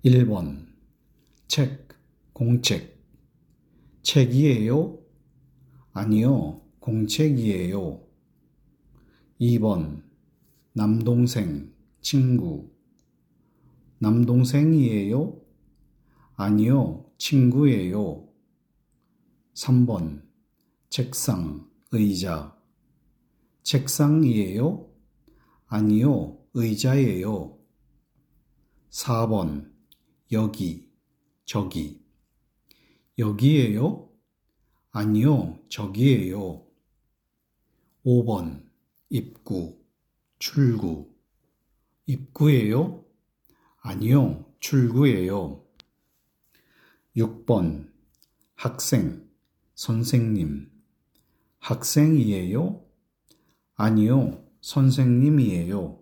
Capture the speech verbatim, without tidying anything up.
일 번 책, 공책. 책이에요? 아니요, 공책이에요. 이 번 남동생, 친구. 남동생이에요? 아니요, 친구예요. 삼 번 책상, 의자. 책상이에요? 아니요, 의자예요. 사 번 여기, 저기. 여기에요? 아니요, 저기에요. 오 번 입구, 출구. 입구예요? 아니요, 출구예요. 육 번 학생, 선생님. 학생이에요? 아니요, 선생님이에요.